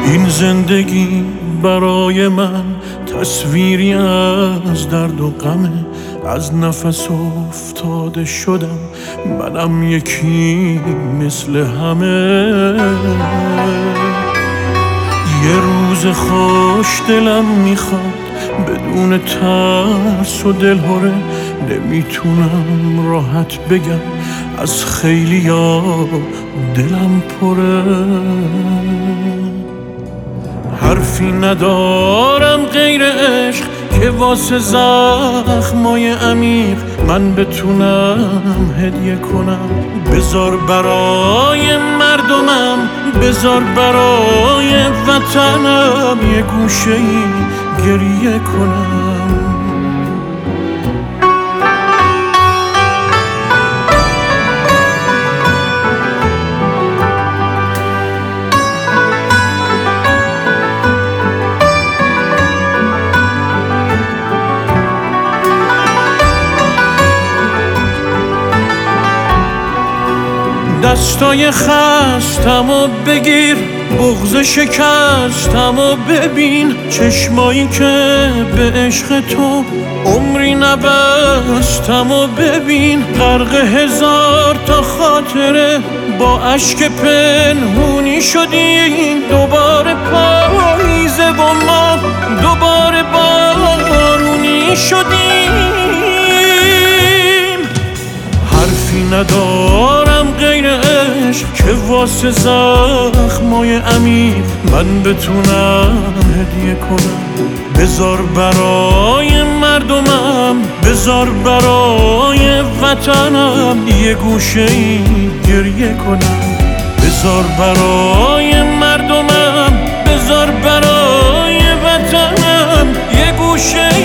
این زندگی برای من تصویری از درد و غمه. از نفس افتاده شدم، منم یکی مثل همه. یه روز خوش دلم میخواد بدون ترس و دلهره. نمیتونم راحت بگم از خیلیا دلم پره. حرفی ندارم غیر عشق که واسه زخمای عمیق من بتونم هدیه کنم. بذار برای مردمم، بذار برای وطنم یه گوشه‌ای گریه کنم. دستای خستم و بگیر، بغض شکستم و ببین. چشمایی که به عشق تو عمری نبستم و ببین. غرق هزار تا خاطره با اشک پنهونی شدیم. دوباره پاییزه و ما دوباره بارونی شدیم. حرفی ندارم غیر عشق که واسه زخمای عمیق من بتونم هدیه کنم. بذار برای مردمم، بذار برای وطنم یه گوشه‌ای گریه کنم. بذار برای مردمم، بذار برای وطنم یه گوشه‌ای